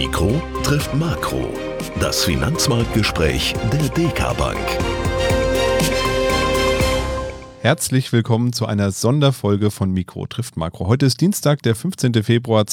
Mikro trifft Makro. Das Finanzmarktgespräch der DK Bank. Herzlich willkommen zu einer Sonderfolge von Mikro trifft Makro. Heute ist Dienstag, der 15. Februar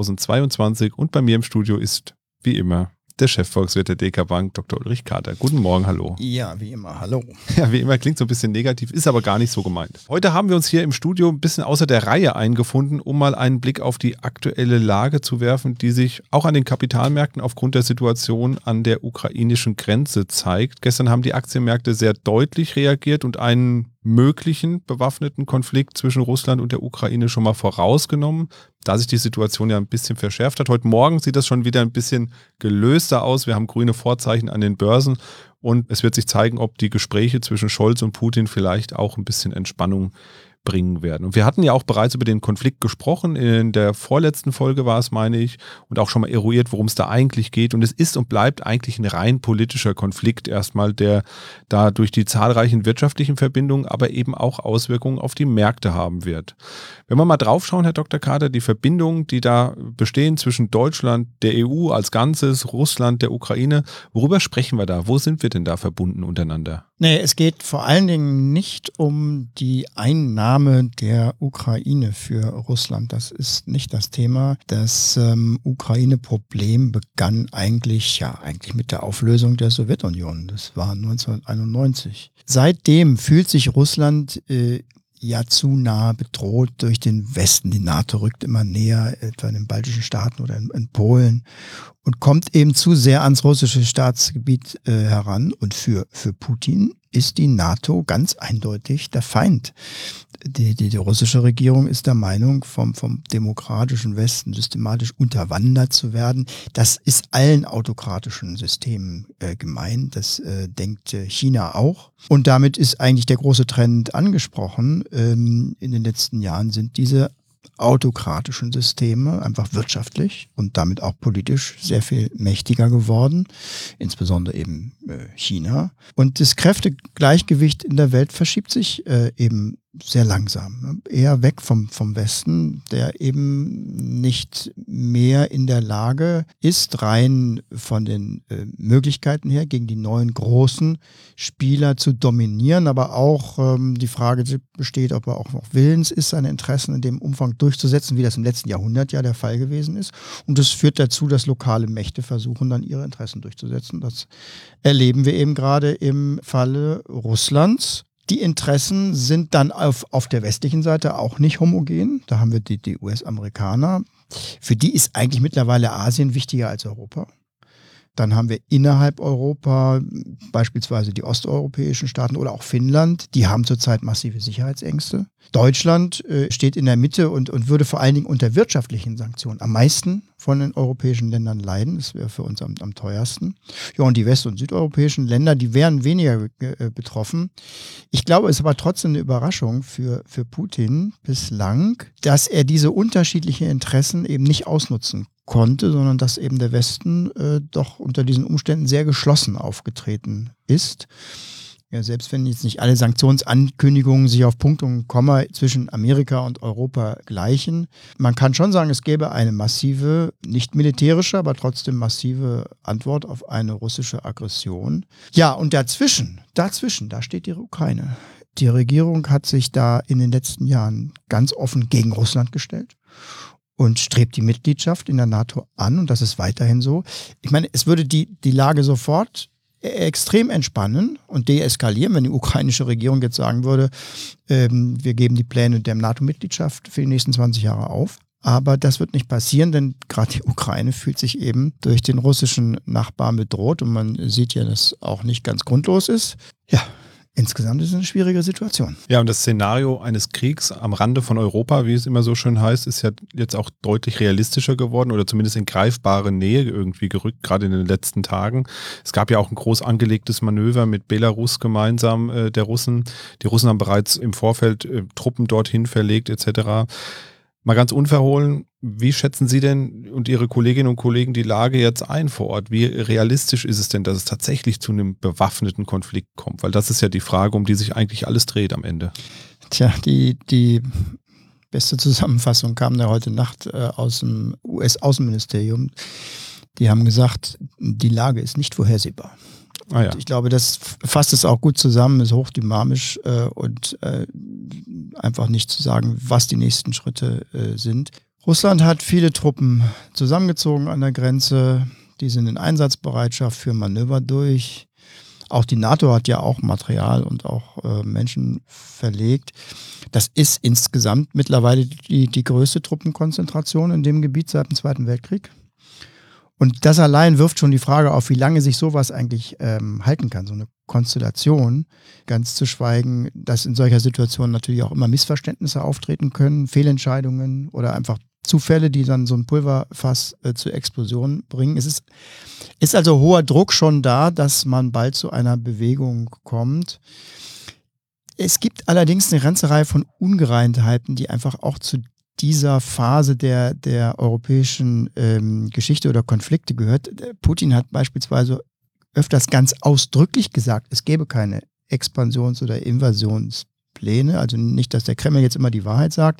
2022 und bei mir im Studio ist, wie immer, der Chefvolkswirt der DK Bank, Dr. Ulrich Kater. Guten Morgen, hallo. Ja, wie immer, hallo. Ja, wie immer klingt so ein bisschen negativ, ist aber gar nicht so gemeint. Heute haben wir uns hier im Studio ein bisschen außer der Reihe eingefunden, um mal einen Blick auf die aktuelle Lage zu werfen, die sich auch an den Kapitalmärkten aufgrund der Situation an der ukrainischen Grenze zeigt. Gestern haben die Aktienmärkte sehr deutlich reagiert und einen möglichen bewaffneten Konflikt zwischen Russland und der Ukraine schon mal vorausgenommen, da sich die Situation ja ein bisschen verschärft hat. Heute Morgen sieht das schon wieder ein bisschen gelöster aus. Wir haben grüne Vorzeichen an den Börsen und es wird sich zeigen, ob die Gespräche zwischen Scholz und Putin vielleicht auch ein bisschen Entspannung bringen werden. Und wir hatten ja auch bereits über den Konflikt gesprochen, in der vorletzten Folge war es, meine ich, und auch schon mal eruiert, worum es da eigentlich geht. Und es ist und bleibt eigentlich ein rein politischer Konflikt erstmal, der da durch die zahlreichen wirtschaftlichen Verbindungen, aber eben auch Auswirkungen auf die Märkte haben wird. Wenn wir mal draufschauen, Herr Dr. Kater, die Verbindungen, die da bestehen zwischen Deutschland, der EU als Ganzes, Russland, der Ukraine, worüber sprechen wir da? Wo sind wir denn da verbunden untereinander? Nee, es geht vor allen Dingen nicht um die Einnahme der Ukraine für Russland. Das ist nicht das Thema. Das Ukraine-Problem begann eigentlich mit der Auflösung der Sowjetunion. Das war 1991. Seitdem fühlt sich Russland zu nah bedroht durch den Westen. Die NATO rückt immer näher, etwa in den baltischen Staaten oder in Polen, und kommt eben zu sehr ans russische Staatsgebiet heran. Und für Putin ist die NATO ganz eindeutig der Feind. Die russische Regierung ist der Meinung, vom demokratischen Westen systematisch unterwandert zu werden. Das ist allen autokratischen Systemen gemein. Das denkt China auch. Und damit ist eigentlich der große Trend angesprochen. In den letzten Jahren sind diese autokratischen Systeme einfach wirtschaftlich und damit auch politisch sehr viel mächtiger geworden, insbesondere eben China. Und das Kräftegleichgewicht in der Welt verschiebt sich eben sehr langsam, eher weg vom Westen, der eben nicht mehr in der Lage ist, rein von den Möglichkeiten her gegen die neuen großen Spieler zu dominieren, aber auch die Frage besteht, ob er auch noch willens ist, seine Interessen in dem Umfang durchzusetzen, wie das im letzten Jahrhundert ja der Fall gewesen ist. Und das führt dazu, dass lokale Mächte versuchen, dann ihre Interessen durchzusetzen. Das erleben wir eben gerade im Falle Russlands. Die Interessen sind dann auf der westlichen Seite auch nicht homogen. Da haben wir die US-Amerikaner. Für die ist eigentlich mittlerweile Asien wichtiger als Europa. Dann haben wir innerhalb Europa beispielsweise die osteuropäischen Staaten oder auch Finnland. Die haben zurzeit massive Sicherheitsängste. Deutschland steht in der Mitte und würde vor allen Dingen unter wirtschaftlichen Sanktionen am meisten von den europäischen Ländern leiden. Das wäre für uns am teuersten. Ja, und die west- und südeuropäischen Länder, die wären weniger betroffen. Ich glaube, es ist aber trotzdem eine Überraschung für Putin bislang, dass er diese unterschiedlichen Interessen eben nicht ausnutzen konnte, sondern dass eben der Westen doch unter diesen Umständen sehr geschlossen aufgetreten ist. Ja, selbst wenn jetzt nicht alle Sanktionsankündigungen sich auf Punkt und Komma zwischen Amerika und Europa gleichen. Man kann schon sagen, es gäbe eine massive, nicht militärische, aber trotzdem massive Antwort auf eine russische Aggression. Ja, und dazwischen, da steht die Ukraine. Die Regierung hat sich da in den letzten Jahren ganz offen gegen Russland gestellt und strebt die Mitgliedschaft in der NATO an, und das ist weiterhin so. Ich meine, es würde die Lage sofort extrem entspannen und deeskalieren, wenn die ukrainische Regierung jetzt sagen würde, wir geben die Pläne der NATO-Mitgliedschaft für die nächsten 20 Jahre auf. Aber das wird nicht passieren, denn gerade die Ukraine fühlt sich eben durch den russischen Nachbarn bedroht, und man sieht ja, dass auch nicht ganz grundlos ist. Ja. Insgesamt ist es eine schwierige Situation. Ja, und das Szenario eines Kriegs am Rande von Europa, wie es immer so schön heißt, ist ja jetzt auch deutlich realistischer geworden oder zumindest in greifbare Nähe irgendwie gerückt, gerade in den letzten Tagen. Es gab ja auch ein groß angelegtes Manöver mit Belarus gemeinsam der Russen. Die Russen haben bereits im Vorfeld Truppen dorthin verlegt etc. Mal ganz unverhohlen, wie schätzen Sie denn und Ihre Kolleginnen und Kollegen die Lage jetzt ein vor Ort? Wie realistisch ist es denn, dass es tatsächlich zu einem bewaffneten Konflikt kommt? Weil das ist ja die Frage, um die sich eigentlich alles dreht am Ende. Tja, die beste Zusammenfassung kam da heute Nacht aus dem US-Außenministerium. Die haben gesagt, die Lage ist nicht vorhersehbar. Ah, ja. Ich glaube, das fasst es auch gut zusammen, ist hochdynamisch und einfach nicht zu sagen, was die nächsten Schritte sind. Russland hat viele Truppen zusammengezogen an der Grenze, die sind in Einsatzbereitschaft für Manöver durch. Auch die NATO hat ja auch Material und auch Menschen verlegt. Das ist insgesamt mittlerweile die größte Truppenkonzentration in dem Gebiet seit dem Zweiten Weltkrieg. Und das allein wirft schon die Frage auf, wie lange sich sowas eigentlich halten kann, so eine Konstellation. Ganz zu schweigen, dass in solcher Situation natürlich auch immer Missverständnisse auftreten können, Fehlentscheidungen oder einfach Zufälle, die dann so ein Pulverfass zur Explosion bringen. Es ist also hoher Druck schon da, dass man bald zu einer Bewegung kommt. Es gibt allerdings eine ganze Reihe von Ungereimtheiten, die einfach auch zu dieser Phase der europäischen Geschichte oder Konflikte gehört. Putin hat beispielsweise öfters ganz ausdrücklich gesagt, es gäbe keine Expansions- oder Invasionspläne. Also nicht, dass der Kreml jetzt immer die Wahrheit sagt,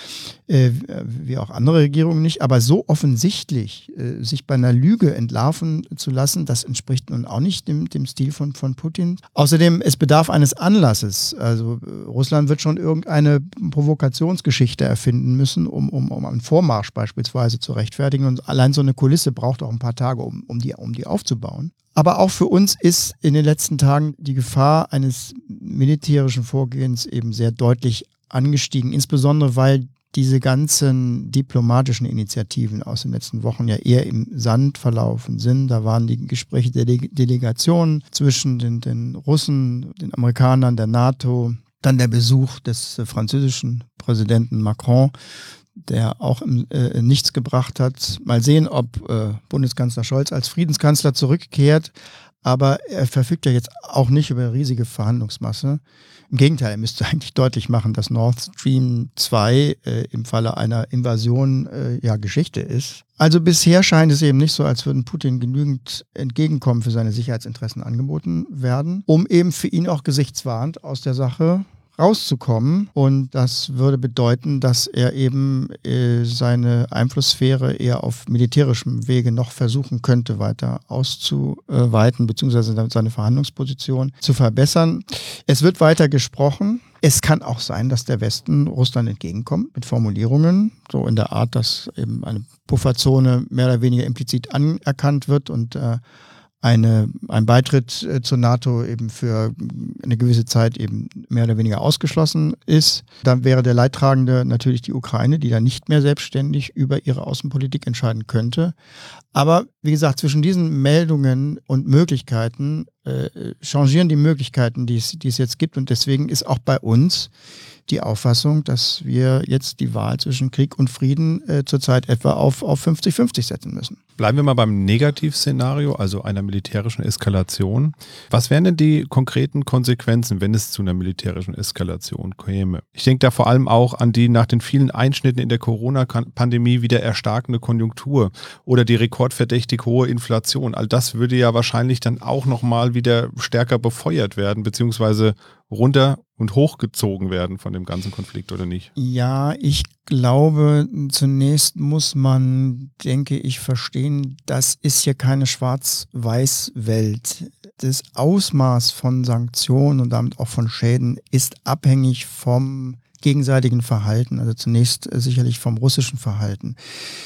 wie auch andere Regierungen nicht, aber so offensichtlich sich bei einer Lüge entlarven zu lassen, das entspricht nun auch nicht dem Stil von Putin. Außerdem, es bedarf eines Anlasses. Also Russland wird schon irgendeine Provokationsgeschichte erfinden müssen, um einen Vormarsch beispielsweise zu rechtfertigen. Und allein so eine Kulisse braucht auch ein paar Tage, um die aufzubauen. Aber auch für uns ist in den letzten Tagen die Gefahr eines militärischen Vorgehens eben sehr deutlich angestiegen, insbesondere weil diese ganzen diplomatischen Initiativen aus den letzten Wochen ja eher im Sand verlaufen sind. Da waren die Gespräche der Delegationen zwischen den Russen, den Amerikanern, der NATO, dann der Besuch des französischen Präsidenten Macron, der auch nichts gebracht hat. Mal sehen, ob Bundeskanzler Scholz als Friedenskanzler zurückkehrt. Aber er verfügt ja jetzt auch nicht über eine riesige Verhandlungsmasse. Im Gegenteil, er müsste eigentlich deutlich machen, dass Nord Stream 2 im Falle einer Invasion Geschichte ist. Also bisher scheint es eben nicht so, als würden Putin genügend Entgegenkommen für seine Sicherheitsinteressen angeboten werden, um eben für ihn auch gesichtswahrend aus der Sache rauszukommen. Und das würde bedeuten, dass er eben seine Einflusssphäre eher auf militärischem Wege noch versuchen könnte, weiter auszuweiten, beziehungsweise seine Verhandlungsposition zu verbessern. Es wird weiter gesprochen. Es kann auch sein, dass der Westen Russland entgegenkommt mit Formulierungen, so in der Art, dass eben eine Pufferzone mehr oder weniger implizit anerkannt wird und ein Beitritt zur NATO eben für eine gewisse Zeit eben mehr oder weniger ausgeschlossen ist. Dann wäre der Leidtragende natürlich die Ukraine, die dann nicht mehr selbstständig über ihre Außenpolitik entscheiden könnte. Aber wie gesagt, zwischen diesen Meldungen und Möglichkeiten changieren die Möglichkeiten, die es jetzt gibt. Und deswegen ist auch bei uns die Auffassung, dass wir jetzt die Wahl zwischen Krieg und Frieden zurzeit etwa auf 50-50 setzen müssen. Bleiben wir mal beim Negativszenario, also einer militärischen Eskalation. Was wären denn die konkreten Konsequenzen, wenn es zu einer militärischen Eskalation käme? Ich denke da vor allem auch an die nach den vielen Einschnitten in der Corona-Pandemie wieder erstarkende Konjunktur oder die rekordverdächtig hohe Inflation. All das würde ja wahrscheinlich dann auch nochmal wieder stärker befeuert werden, beziehungsweise runter und hochgezogen werden von dem ganzen Konflikt, oder nicht? Ja, ich glaube, zunächst muss man, denke ich, verstehen, das ist hier keine Schwarz-Weiß-Welt. Das Ausmaß von Sanktionen und damit auch von Schäden ist abhängig vom gegenseitigen Verhalten, also zunächst sicherlich vom russischen Verhalten.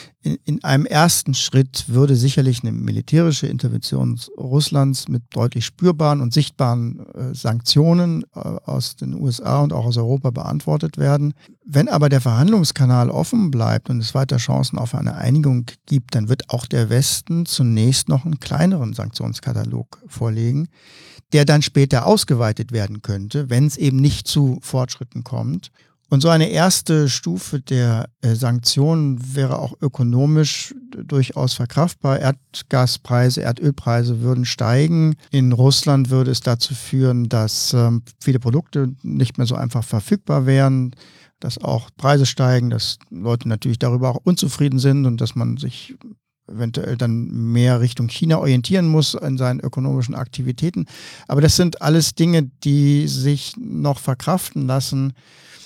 In einem ersten Schritt würde sicherlich eine militärische Intervention Russlands mit deutlich spürbaren und sichtbaren Sanktionen aus den USA und auch aus Europa beantwortet werden. Wenn aber der Verhandlungskanal offen bleibt und es weiter Chancen auf eine Einigung gibt, dann wird auch der Westen zunächst noch einen kleineren Sanktionskatalog vorlegen, der dann später ausgeweitet werden könnte, wenn es eben nicht zu Fortschritten kommt. Und so eine erste Stufe der Sanktionen wäre auch ökonomisch durchaus verkraftbar. Erdgaspreise, Erdölpreise würden steigen. In Russland würde es dazu führen, dass viele Produkte nicht mehr so einfach verfügbar wären, dass auch Preise steigen, dass Leute natürlich darüber auch unzufrieden sind und dass man sich eventuell dann mehr Richtung China orientieren muss in seinen ökonomischen Aktivitäten. Aber das sind alles Dinge, die sich noch verkraften lassen,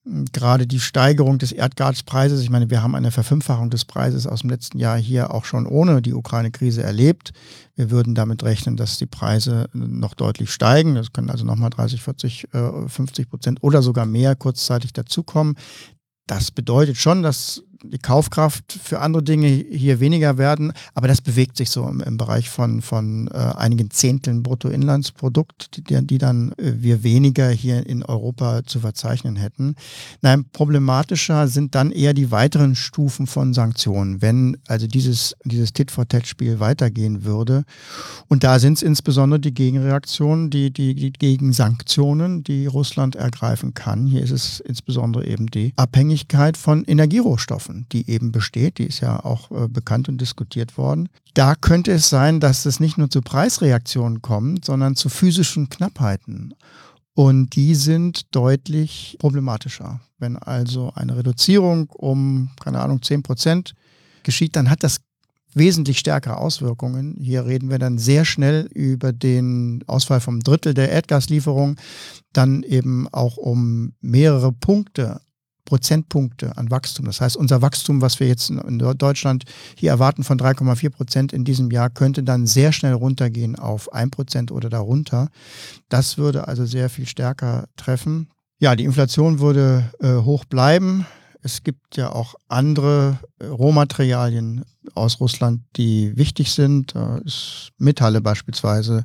Gerade die Steigerung des Erdgaspreises, ich meine, wir haben eine Verfünffachung des Preises aus dem letzten Jahr hier auch schon ohne die Ukraine-Krise erlebt. Wir würden damit rechnen, dass die Preise noch deutlich steigen. Das können also nochmal 30, 40, 50% oder sogar mehr kurzzeitig dazukommen. Das bedeutet schon, dass die Kaufkraft für andere Dinge hier weniger werden, aber das bewegt sich so im Bereich von einigen Zehnteln Bruttoinlandsprodukt, die dann wir weniger hier in Europa zu verzeichnen hätten. Nein, problematischer sind dann eher die weiteren Stufen von Sanktionen, wenn also dieses Tit-for-Tat-Spiel weitergehen würde. Und da sind es insbesondere die Gegenreaktionen, die Gegensanktionen, die Russland ergreifen kann. Hier ist es insbesondere eben die Abhängigkeit von Energierohstoffen, die eben besteht, die ist ja auch bekannt und diskutiert worden. Da könnte es sein, dass es nicht nur zu Preisreaktionen kommt, sondern zu physischen Knappheiten. Und die sind deutlich problematischer. Wenn also eine Reduzierung um, 10% geschieht, dann hat das wesentlich stärkere Auswirkungen. Hier reden wir dann sehr schnell über den Ausfall vom Drittel der Erdgaslieferung, dann eben auch um mehrere Prozentpunkte an Wachstum. Das heißt, unser Wachstum, was wir jetzt in Deutschland hier erwarten von 3,4% in diesem Jahr, könnte dann sehr schnell runtergehen auf 1% oder darunter. Das würde also sehr viel stärker treffen. Ja, die Inflation würde hoch bleiben. Es gibt ja auch andere Rohmaterialien aus Russland, die wichtig sind. Metalle beispielsweise.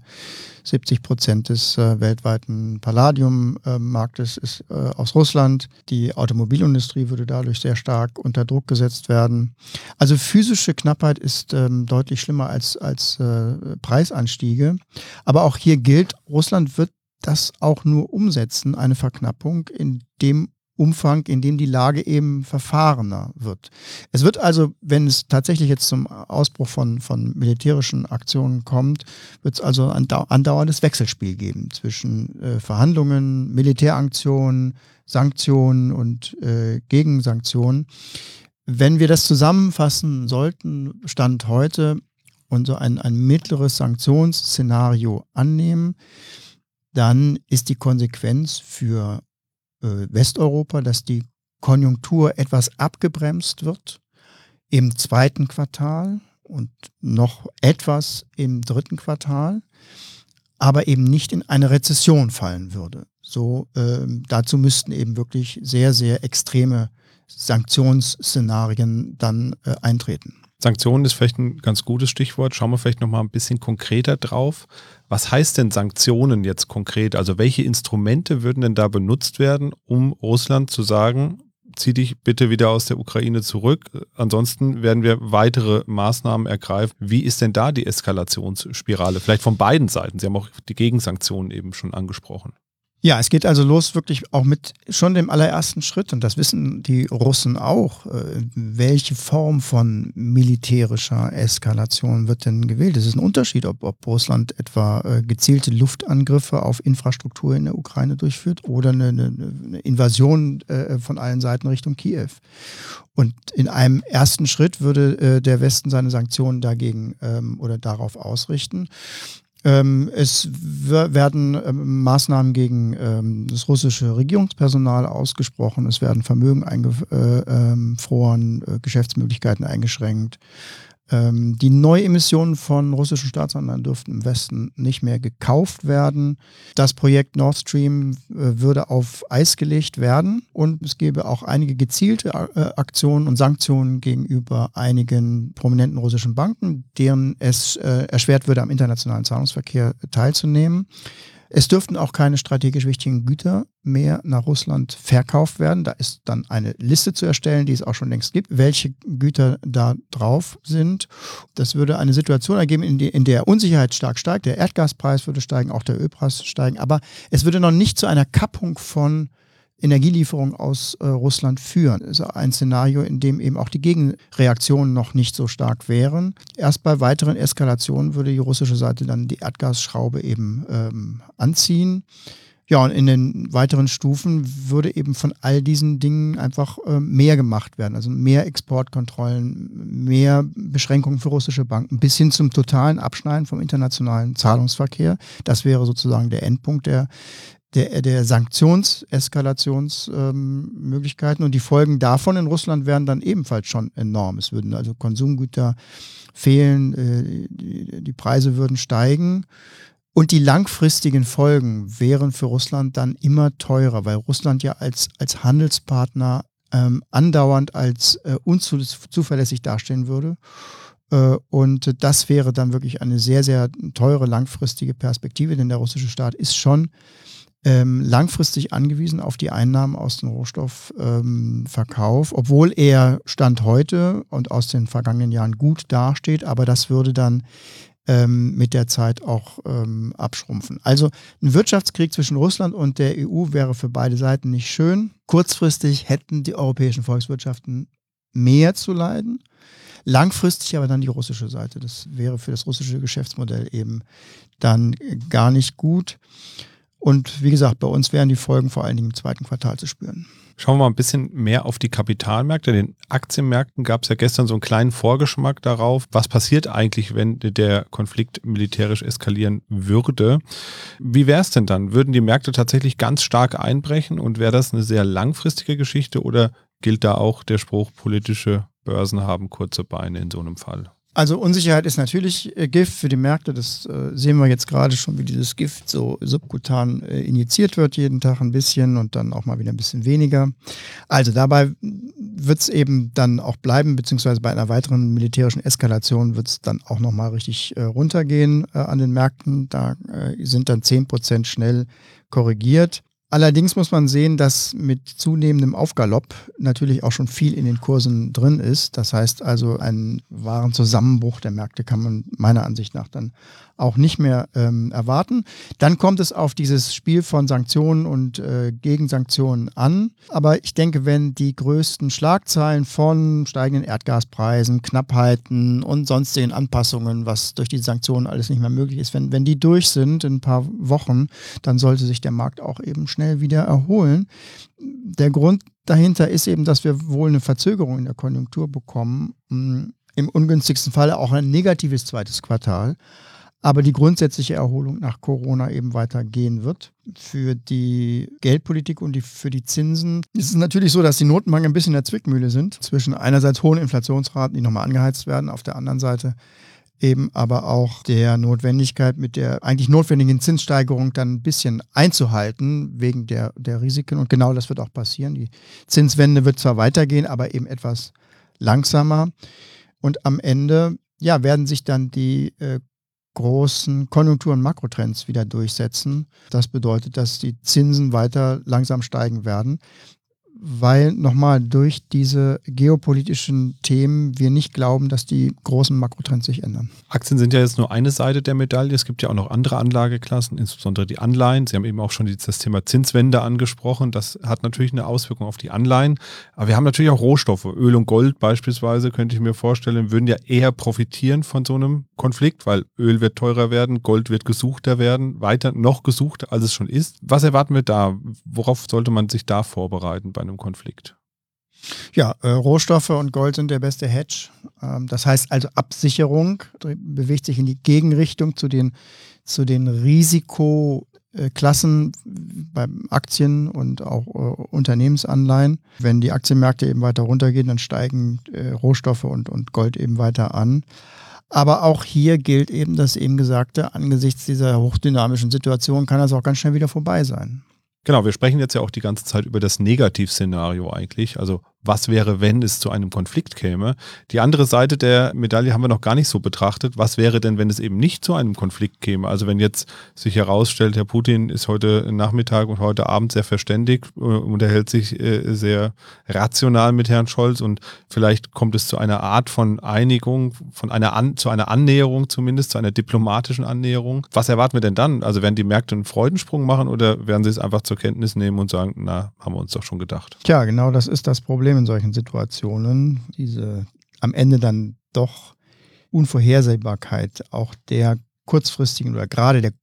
70% des weltweiten Palladiummarktes ist aus Russland. Die Automobilindustrie würde dadurch sehr stark unter Druck gesetzt werden. Also physische Knappheit ist deutlich schlimmer als Preisanstiege. Aber auch hier gilt, Russland wird das auch nur umsetzen, eine Verknappung, in dem Umfang, in dem die Lage eben verfahrener wird. Es wird also, wenn es tatsächlich jetzt zum Ausbruch von militärischen Aktionen kommt, wird es also ein andauerndes Wechselspiel geben zwischen Verhandlungen, Militäraktionen, Sanktionen und Gegensanktionen. Wenn wir das zusammenfassen sollten, Stand heute, und so ein mittleres Sanktionsszenario annehmen, dann ist die Konsequenz für Westeuropa, dass die Konjunktur etwas abgebremst wird im zweiten Quartal und noch etwas im dritten Quartal, aber eben nicht in eine Rezession fallen würde. So, dazu müssten eben wirklich sehr, sehr extreme Sanktionsszenarien dann eintreten. Sanktionen ist vielleicht ein ganz gutes Stichwort. Schauen wir vielleicht nochmal ein bisschen konkreter drauf. Was heißt denn Sanktionen jetzt konkret? Also welche Instrumente würden denn da benutzt werden, um Russland zu sagen, zieh dich bitte wieder aus der Ukraine zurück, ansonsten werden wir weitere Maßnahmen ergreifen. Wie ist denn da die Eskalationsspirale? Vielleicht von beiden Seiten. Sie haben auch die Gegensanktionen eben schon angesprochen. Ja, es geht also los wirklich auch mit schon dem allerersten Schritt, und das wissen die Russen auch, welche Form von militärischer Eskalation wird denn gewählt. Es ist ein Unterschied, ob Russland etwa gezielte Luftangriffe auf Infrastruktur in der Ukraine durchführt oder eine Invasion von allen Seiten Richtung Kiew. Und in einem ersten Schritt würde der Westen seine Sanktionen dagegen oder darauf ausrichten. Es werden Maßnahmen gegen das russische Regierungspersonal ausgesprochen, es werden Vermögen eingefroren, Geschäftsmöglichkeiten eingeschränkt. Die Neuemissionen von russischen Staatsanleihen dürften im Westen nicht mehr gekauft werden. Das Projekt Nord Stream würde auf Eis gelegt werden und es gäbe auch einige gezielte Aktionen und Sanktionen gegenüber einigen prominenten russischen Banken, deren es erschwert würde, am internationalen Zahlungsverkehr teilzunehmen. Es dürften auch keine strategisch wichtigen Güter mehr nach Russland verkauft werden. Da ist dann eine Liste zu erstellen, die es auch schon längst gibt, welche Güter da drauf sind. Das würde eine Situation ergeben, in der Unsicherheit stark steigt. Der Erdgaspreis würde steigen, auch der Ölpreis steigen. Aber es würde noch nicht zu einer Kappung von Energielieferungen aus Russland führen. Das ist ein Szenario, in dem eben auch die Gegenreaktionen noch nicht so stark wären. Erst bei weiteren Eskalationen würde die russische Seite dann die Erdgasschraube eben anziehen. Ja, und in den weiteren Stufen würde eben von all diesen Dingen einfach mehr gemacht werden. Also mehr Exportkontrollen, mehr Beschränkungen für russische Banken bis hin zum totalen Abschneiden vom internationalen Zahlungsverkehr. Das wäre sozusagen der Endpunkt der der Sanktionseskalationsmöglichkeiten. Und die Folgen davon in Russland wären dann ebenfalls schon enorm. Es würden also Konsumgüter fehlen, die Preise würden steigen. Und die langfristigen Folgen wären für Russland dann immer teurer, weil Russland ja als Handelspartner andauernd als unzuverlässig dastehen würde. Und das wäre dann wirklich eine sehr, sehr teure langfristige Perspektive, denn der russische Staat ist schon langfristig angewiesen auf die Einnahmen aus dem Rohstoffverkauf, obwohl er Stand heute und aus den vergangenen Jahren gut dasteht, aber das würde dann mit der Zeit auch abschrumpfen. Also ein Wirtschaftskrieg zwischen Russland und der EU wäre für beide Seiten nicht schön. Kurzfristig hätten die europäischen Volkswirtschaften mehr zu leiden, langfristig aber dann die russische Seite. Das wäre für das russische Geschäftsmodell eben dann gar nicht gut. Und wie gesagt, bei uns wären die Folgen vor allen Dingen im zweiten Quartal zu spüren. Schauen wir mal ein bisschen mehr auf die Kapitalmärkte. In den Aktienmärkten gab es ja gestern so einen kleinen Vorgeschmack darauf, was passiert eigentlich, wenn der Konflikt militärisch eskalieren würde. Wie wäre es denn dann? Würden die Märkte tatsächlich ganz stark einbrechen und wäre das eine sehr langfristige Geschichte oder gilt da auch der Spruch, politische Börsen haben kurze Beine in so einem Fall? Also Unsicherheit ist natürlich Gift für die Märkte. Das sehen wir jetzt gerade schon, wie dieses Gift so subkutan injiziert wird, jeden Tag ein bisschen und dann auch mal wieder ein bisschen weniger. Also dabei wird es eben dann auch bleiben, beziehungsweise bei einer weiteren militärischen Eskalation wird es dann auch nochmal richtig runtergehen an den Märkten. Da sind dann 10% schnell korrigiert. Allerdings muss man sehen, dass mit zunehmendem Aufgalopp natürlich auch schon viel in den Kursen drin ist. Das heißt also, einen wahren Zusammenbruch der Märkte kann man meiner Ansicht nach dann auch nicht mehr erwarten. Dann kommt es auf dieses Spiel von Sanktionen und Gegensanktionen an. Aber ich denke, wenn die größten Schlagzeilen von steigenden Erdgaspreisen, Knappheiten und sonstigen Anpassungen, was durch die Sanktionen alles nicht mehr möglich ist, wenn die durch sind in ein paar Wochen, dann sollte sich der Markt auch eben schnell wieder erholen. Der Grund dahinter ist eben, dass wir wohl eine Verzögerung in der Konjunktur bekommen. Im ungünstigsten Fall auch ein negatives zweites Quartal. Aber die grundsätzliche Erholung nach Corona eben weitergehen wird. Für die Geldpolitik und für die Zinsen ist es natürlich so, dass die Notenbanken ein bisschen in der Zwickmühle sind. Zwischen einerseits hohen Inflationsraten, die nochmal angeheizt werden, auf der anderen Seite eben aber auch der Notwendigkeit, mit der eigentlich notwendigen Zinssteigerung dann ein bisschen einzuhalten, wegen der Risiken. Und genau das wird auch passieren. Die Zinswende wird zwar weitergehen, aber eben etwas langsamer. Und am Ende werden sich dann die großen Konjunktur- und Makrotrends wieder durchsetzen. Das bedeutet, dass die Zinsen weiter langsam steigen werden, weil nochmal durch diese geopolitischen Themen wir nicht glauben, dass die großen Makrotrends sich ändern. Aktien sind ja jetzt nur eine Seite der Medaille. Es gibt ja auch noch andere Anlageklassen, insbesondere die Anleihen. Sie haben eben auch schon das Thema Zinswende angesprochen. Das hat natürlich eine Auswirkung auf die Anleihen. Aber wir haben natürlich auch Rohstoffe. Öl und Gold beispielsweise, könnte ich mir vorstellen, würden ja eher profitieren von so einem Konflikt, weil Öl wird teurer werden, Gold wird gesuchter werden, weiter noch gesuchter, als es schon ist. Was erwarten wir da? Worauf sollte man sich da vorbereiten bei einem Konflikt? Ja, Rohstoffe und Gold sind der beste Hedge. Das heißt also Absicherung bewegt sich in die Gegenrichtung zu den Risikoklassen bei Aktien und auch Unternehmensanleihen. Wenn die Aktienmärkte eben weiter runtergehen, dann steigen Rohstoffe und Gold eben weiter an. Aber auch hier gilt eben das eben Gesagte, angesichts dieser hochdynamischen Situation kann das auch ganz schnell wieder vorbei sein. Genau, wir sprechen jetzt ja auch die ganze Zeit über das Negativszenario eigentlich. Also was wäre, wenn es zu einem Konflikt käme? Die andere Seite der Medaille haben wir noch gar nicht so betrachtet. Was wäre denn, wenn es eben nicht zu einem Konflikt käme? Also wenn jetzt sich herausstellt, Herr Putin ist heute Nachmittag und heute Abend sehr verständigt, unterhält sich sehr rational mit Herrn Scholz und vielleicht kommt es zu einer Art von Einigung, zu einer Annäherung zumindest, zu einer diplomatischen Annäherung. Was erwarten wir denn dann? Also werden die Märkte einen Freudensprung machen oder werden sie es einfach zur Kenntnis nehmen und sagen, na, haben wir uns doch schon gedacht? Tja, genau das ist das Problem in solchen Situationen. Diese am Ende dann doch Unvorhersehbarkeit auch der kurzfristigen oder gerade der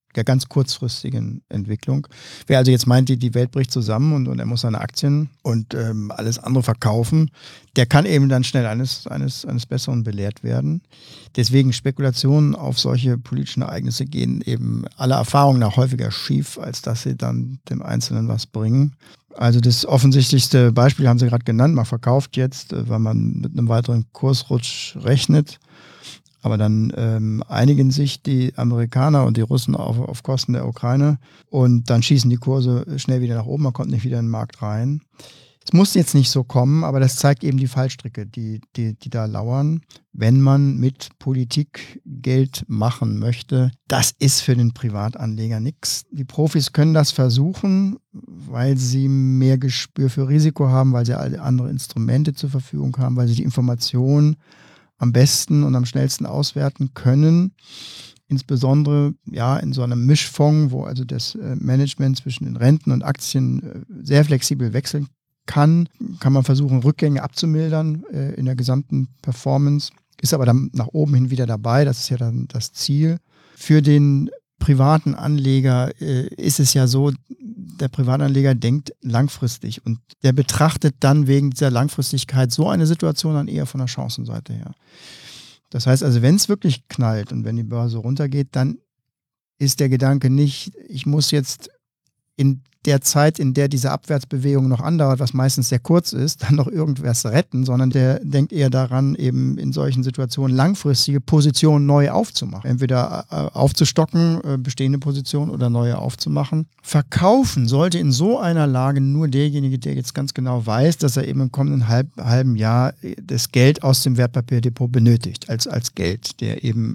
der ganz kurzfristigen Entwicklung. Wer also jetzt meint, die Welt bricht zusammen und er muss seine Aktien und alles andere verkaufen, der kann eben dann schnell eines Besseren belehrt werden. Deswegen Spekulationen auf solche politischen Ereignisse gehen eben aller Erfahrung nach häufiger schief, als dass sie dann dem Einzelnen was bringen. Also das offensichtlichste Beispiel haben Sie gerade genannt, man verkauft jetzt, weil man mit einem weiteren Kursrutsch rechnet. Aber dann einigen sich die Amerikaner und die Russen auf Kosten der Ukraine und dann schießen die Kurse schnell wieder nach oben, man kommt nicht wieder in den Markt rein. Es muss jetzt nicht so kommen, aber das zeigt eben die Fallstricke, die da lauern, wenn man mit Politik Geld machen möchte. Das ist für den Privatanleger nichts. Die Profis können das versuchen, weil sie mehr Gespür für Risiko haben, weil sie alle andere Instrumente zur Verfügung haben, weil sie die Informationen am besten und am schnellsten auswerten können. Insbesondere ja in so einem Mischfonds, wo also das Management zwischen den Renten und Aktien sehr flexibel wechseln kann man versuchen, Rückgänge abzumildern in der gesamten Performance. Ist aber dann nach oben hin wieder dabei. Das ist ja dann das Ziel. Für den privaten Anleger ist es ja so, der Privatanleger denkt langfristig und der betrachtet dann wegen dieser Langfristigkeit so eine Situation dann eher von der Chancenseite her. Das heißt also, wenn es wirklich knallt und wenn die Börse runtergeht, dann ist der Gedanke nicht, ich muss jetzt in der Zeit, in der diese Abwärtsbewegung noch andauert, was meistens sehr kurz ist, dann noch irgendwas retten, sondern der denkt eher daran, eben in solchen Situationen langfristige Positionen neu aufzumachen. Entweder aufzustocken, bestehende Positionen oder neue aufzumachen. Verkaufen sollte in so einer Lage nur derjenige, der jetzt ganz genau weiß, dass er eben im kommenden halben Jahr das Geld aus dem Wertpapierdepot benötigt, als Geld, der eben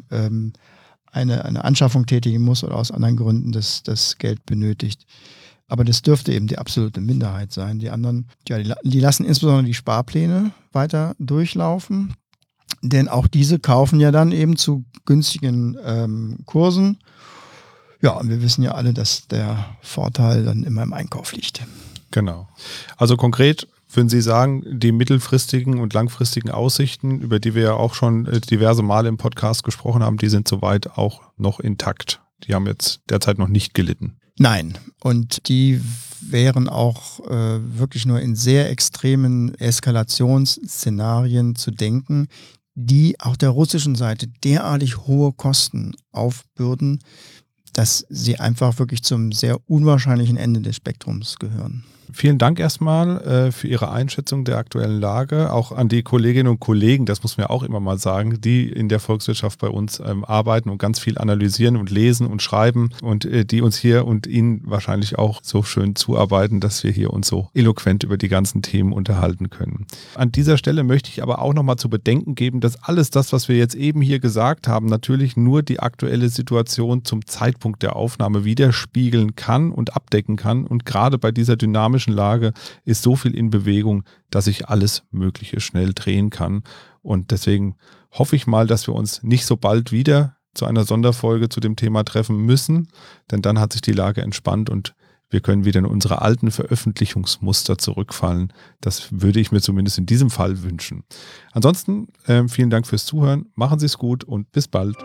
eine Anschaffung tätigen muss oder aus anderen Gründen das Geld benötigt. Aber das dürfte eben die absolute Minderheit sein. Die anderen, ja, die lassen insbesondere die Sparpläne weiter durchlaufen, denn auch diese kaufen ja dann eben zu günstigen Kursen. Ja, und wir wissen ja alle, dass der Vorteil dann immer im Einkauf liegt. Genau. Also konkret würden Sie sagen, die mittelfristigen und langfristigen Aussichten, über die wir ja auch schon diverse Male im Podcast gesprochen haben, die sind soweit auch noch intakt. Die haben jetzt derzeit noch nicht gelitten. Nein, und die wären auch wirklich nur in sehr extremen Eskalationsszenarien zu denken, die auch der russischen Seite derartig hohe Kosten aufbürden, dass sie einfach wirklich zum sehr unwahrscheinlichen Ende des Spektrums gehören. Vielen Dank erstmal für Ihre Einschätzung der aktuellen Lage, auch an die Kolleginnen und Kollegen, das muss man ja auch immer mal sagen, die in der Volkswirtschaft bei uns arbeiten und ganz viel analysieren und lesen und schreiben und die uns hier und Ihnen wahrscheinlich auch so schön zuarbeiten, dass wir hier uns so eloquent über die ganzen Themen unterhalten können. An dieser Stelle möchte ich aber auch nochmal zu bedenken geben, dass alles das, was wir jetzt eben hier gesagt haben, natürlich nur die aktuelle Situation zum Zeitpunkt der Aufnahme widerspiegeln kann und abdecken kann und gerade bei dieser dynamischen Lage ist so viel in Bewegung, dass sich alles Mögliche schnell drehen kann. Und deswegen hoffe ich mal, dass wir uns nicht so bald wieder zu einer Sonderfolge zu dem Thema treffen müssen, denn dann hat sich die Lage entspannt und wir können wieder in unsere alten Veröffentlichungsmuster zurückfallen. Das würde ich mir zumindest in diesem Fall wünschen. Ansonsten vielen Dank fürs Zuhören, machen Sie es gut und bis bald.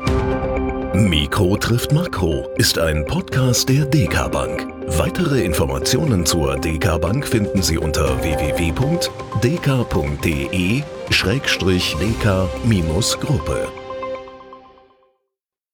Mikro trifft Makro ist ein Podcast der DK Bank. Weitere Informationen zur DK Bank finden Sie unter www.dk.de/dk-gruppe.